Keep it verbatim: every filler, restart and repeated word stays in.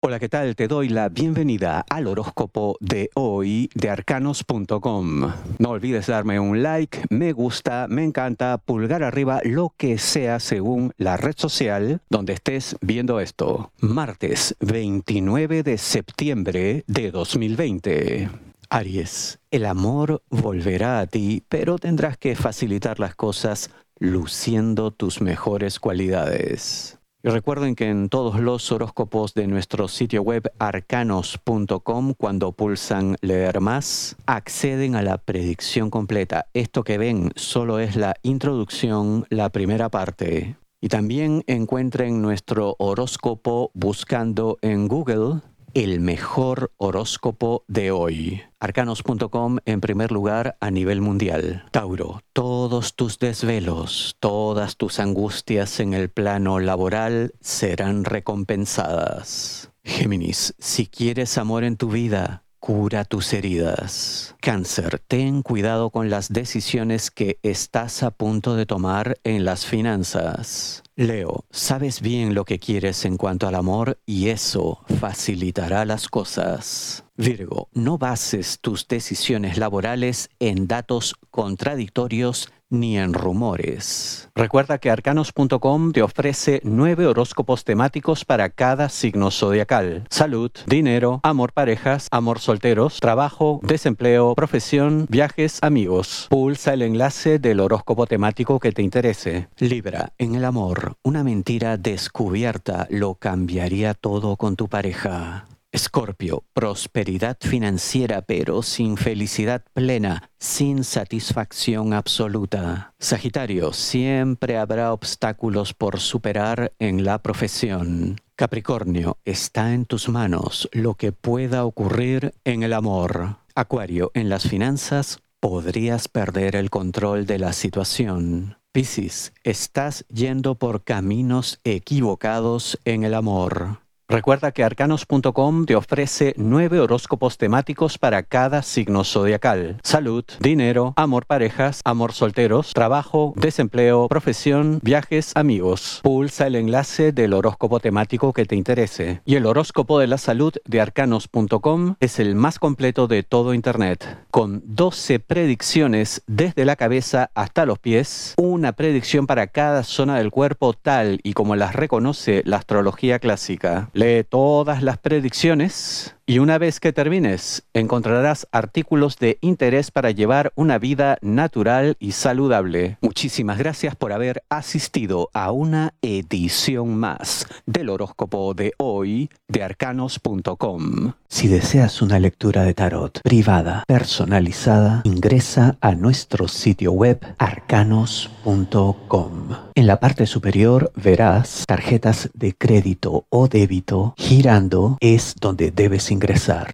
Hola, ¿qué tal? Te doy la bienvenida al horóscopo de hoy de arcanos punto com. No olvides darme un like, me gusta, me encanta, pulgar arriba, lo que sea según la red social donde estés viendo esto. Martes veintinueve de septiembre de dos mil veinte. Aries, el amor volverá a ti, pero tendrás que facilitar las cosas luciendo tus mejores cualidades. Y recuerden que en todos los horóscopos de nuestro sitio web arcanos punto com, cuando pulsan leer más, acceden a la predicción completa. Esto que ven solo es la introducción, la primera parte. Y también encuentren nuestro horóscopo buscando en Google el mejor horóscopo de hoy. arcanos punto com en primer lugar a nivel mundial. Tauro, todos tus desvelos, todas tus angustias en el plano laboral serán recompensadas. Géminis, si quieres amor en tu vida, cura tus heridas. Cáncer, ten cuidado con las decisiones que estás a punto de tomar en las finanzas. Leo, sabes bien lo que quieres en cuanto al amor y eso facilitará las cosas. Virgo, no bases tus decisiones laborales en datos contradictorios ni en rumores. Recuerda que arcanos punto com te ofrece nueve horóscopos temáticos para cada signo zodiacal: salud, dinero, amor, parejas, amor, solteros, trabajo, desempleo, profesión, viajes, amigos. Pulsa el enlace del horóscopo temático que te interese. Libra, en el amor, una mentira descubierta lo cambiaría todo con tu pareja. Escorpio, prosperidad financiera pero sin felicidad plena, sin satisfacción absoluta. Sagitario, siempre habrá obstáculos por superar en la profesión. Capricornio, está en tus manos lo que pueda ocurrir en el amor. Acuario, en las finanzas podrías perder el control de la situación. Piscis, estás yendo por caminos equivocados en el amor. Recuerda que arcanos punto com te ofrece nueve horóscopos temáticos para cada signo zodiacal: salud, dinero, amor, parejas, amor, solteros, trabajo, desempleo, profesión, viajes, amigos. Pulsa el enlace del horóscopo temático que te interese. Y el horóscopo de la salud de arcanos punto com es el más completo de todo Internet, con doce predicciones desde la cabeza hasta los pies, una predicción para cada zona del cuerpo tal y como las reconoce la astrología clásica. Lee todas las predicciones y una vez que termines, encontrarás artículos de interés para llevar una vida natural y saludable. Muchísimas gracias por haber asistido a una edición más del horóscopo de hoy de arcanos punto com. Si deseas una lectura de tarot privada, personalizada, ingresa a nuestro sitio web arcanos punto com. En la parte superior verás tarjetas de crédito o débito girando, es donde debes ingresar.